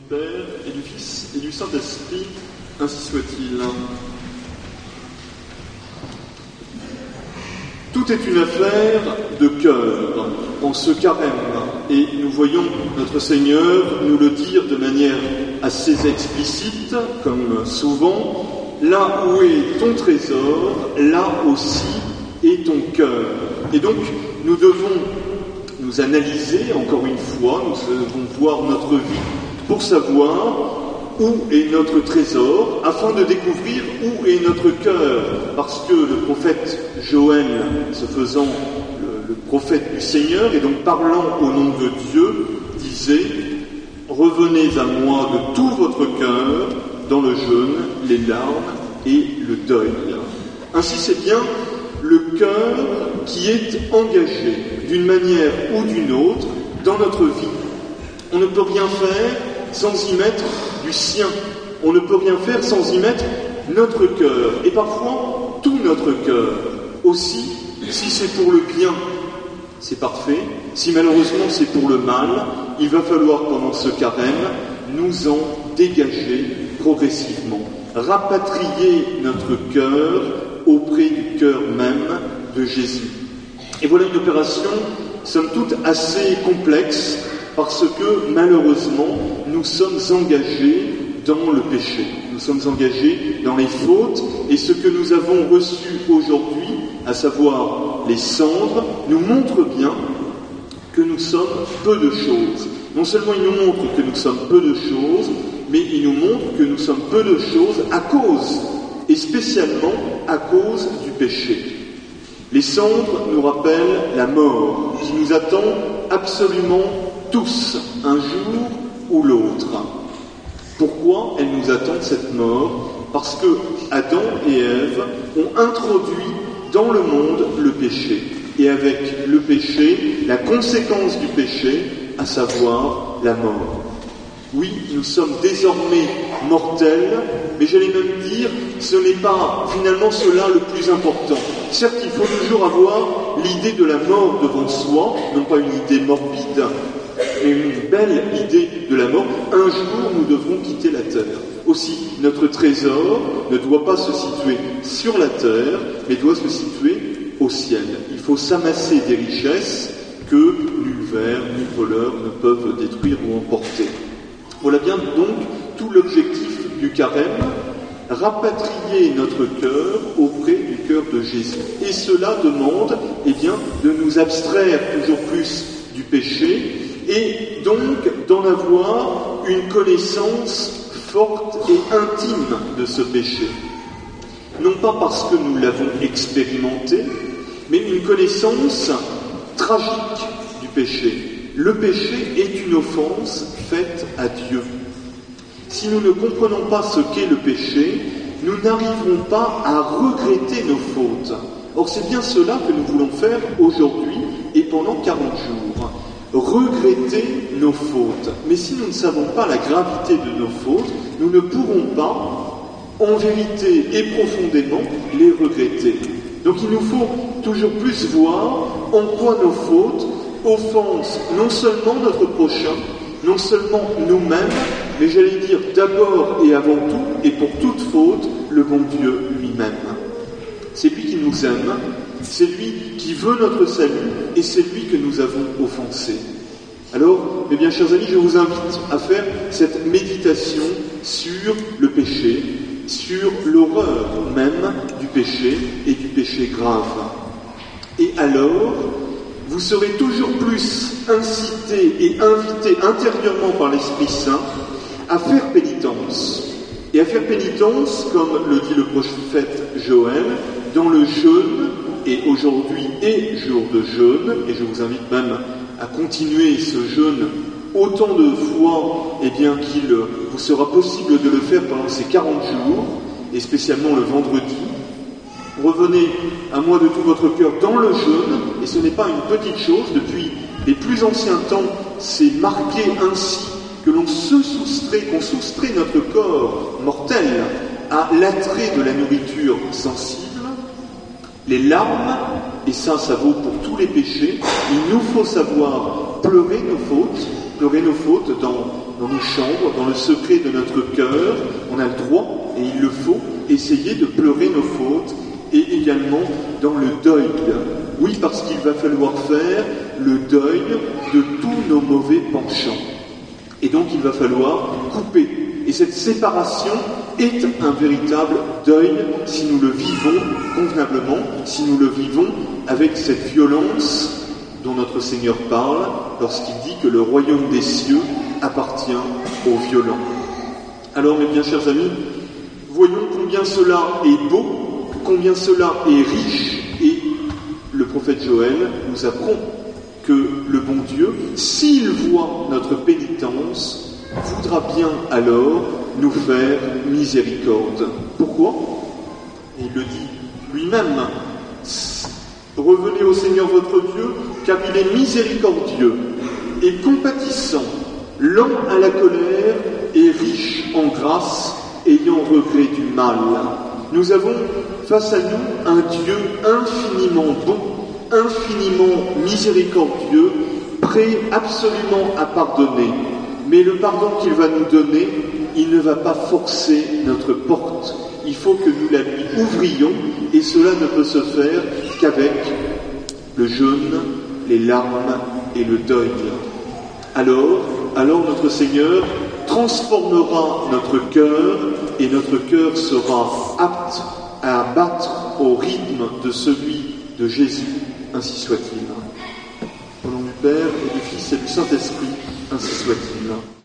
Père, et du Fils, et du Saint-Esprit, ainsi soit-il. Tout est une affaire de cœur en ce carême, et nous voyons notre Seigneur nous le dire de manière assez explicite, comme souvent, là où est ton trésor, là aussi est ton cœur. Et donc, nous devons nous analyser, encore une fois, nous devons voir notre vie pour savoir où est notre trésor, afin de découvrir où est notre cœur. Parce que le prophète Joël, se faisant le prophète du Seigneur, et donc parlant au nom de Dieu, disait « Revenez à moi de tout votre cœur, dans le jeûne, les larmes et le deuil. » Ainsi, c'est bien le cœur qui est engagé, d'une manière ou d'une autre, dans notre vie. On ne peut rien faire sans y mettre du sien. On ne peut rien faire sans y mettre notre cœur. Et parfois, tout notre cœur. Aussi, si c'est pour le bien, c'est parfait. Si malheureusement c'est pour le mal, il va falloir pendant ce carême nous en dégager progressivement. Rapatrier notre cœur auprès du cœur même de Jésus. Et voilà une opération, somme toute, assez complexe, parce que, malheureusement, nous sommes engagés dans le péché. Nous sommes engagés dans les fautes, et ce que nous avons reçu aujourd'hui, à savoir les cendres, nous montre bien que nous sommes peu de choses. Non seulement il nous montre que nous sommes peu de choses, mais il nous montre que nous sommes peu de choses à cause, et spécialement à cause du péché. Les cendres nous rappellent la mort, qui nous attend absolument tous, un jour ou l'autre. Pourquoi elle nous attend cette mort? Parce que Adam et Ève ont introduit dans le monde le péché. Et avec le péché, la conséquence du péché, à savoir la mort. Oui, nous sommes désormais mortels, mais j'allais même dire, ce n'est pas finalement cela le plus important. Certes, il faut toujours avoir l'idée de la mort devant soi, non pas une idée morbide, mais une belle idée de la mort. Un jour, nous devrons quitter la terre. Aussi, notre trésor ne doit pas se situer sur la terre, mais doit se situer au ciel. Il faut s'amasser des richesses que nul ver, ni voleur ne peuvent détruire ou emporter. Voilà bien donc tout l'objectif du carême, rapatrier notre cœur auprès du cœur de Jésus. Et cela demande, de nous abstraire toujours plus du péché, et donc d'en avoir une connaissance forte et intime de ce péché. Non pas parce que nous l'avons expérimenté, mais une connaissance tragique du péché. Le péché est une offense faite à Dieu. Si nous ne comprenons pas ce qu'est le péché, nous n'arriverons pas à regretter nos fautes. Or, c'est bien cela que nous voulons faire aujourd'hui et pendant 40 jours. Regretter nos fautes. Mais si nous ne savons pas la gravité de nos fautes, nous ne pourrons pas, en vérité et profondément, les regretter. Donc il nous faut toujours plus voir en quoi nos fautes offensent non seulement notre prochain, non seulement nous-mêmes, mais j'allais dire d'abord et avant tout, et pour toute faute, le bon Dieu lui-même. C'est lui qui nous aime, c'est lui qui veut notre salut, et c'est lui que nous avons offensé. Alors, mes bien chers amis, je vous invite à faire cette méditation sur le péché, sur l'horreur même du péché et du péché grave. Et alors, vous serez toujours plus incité et invité intérieurement par l'Esprit Saint à faire pénitence. Et à faire pénitence, comme le dit le prophète Joël, dans le jeûne, et aujourd'hui est jour de jeûne, et je vous invite même à continuer ce jeûne autant de fois qu'il vous sera possible de le faire pendant ces 40 jours, et spécialement le vendredi. Revenez à moi de tout votre cœur dans le jeûne, et ce n'est pas une petite chose. Depuis les plus anciens temps, c'est marqué ainsi que qu'on soustrait notre corps mortel à l'attrait de la nourriture sensible. Les larmes, et ça vaut pour tous les péchés, il nous faut savoir pleurer nos fautes dans dans nos chambres, dans le secret de notre cœur, on a le droit, et il le faut, essayer de pleurer nos fautes, et également dans le deuil. Oui, parce qu'il va falloir faire le deuil de tous nos mauvais penchants. Et donc il va falloir couper. Et cette séparation est un véritable deuil si nous le vivons convenablement, si nous le vivons avec cette violence dont notre Seigneur parle lorsqu'il dit que le royaume des cieux appartient aux violents. Alors, mes bien chers amis, voyons combien cela est beau, combien cela est riche, et le prophète Joël nous apprend que le bon Dieu, s'il voit notre pénitence, voudra bien alors nous faire miséricorde. Pourquoi ? Et il le dit lui-même. Revenez au Seigneur votre Dieu, car il est miséricordieux et compatissant, lent à la colère et riche en grâce, ayant regret du mal. Nous avons face à nous un Dieu infiniment bon, infiniment miséricordieux, prêt absolument à pardonner. Mais le pardon qu'il va nous donner, il ne va pas forcer notre porte. Il faut que nous la lui ouvrions, et cela ne peut se faire qu'avec le jeûne, les larmes et le deuil. Alors notre Seigneur transformera notre cœur, et notre cœur sera apte à battre au rythme de celui de Jésus, ainsi soit-il. Au nom du Père et du Fils et du Saint-Esprit, ainsi soit-il.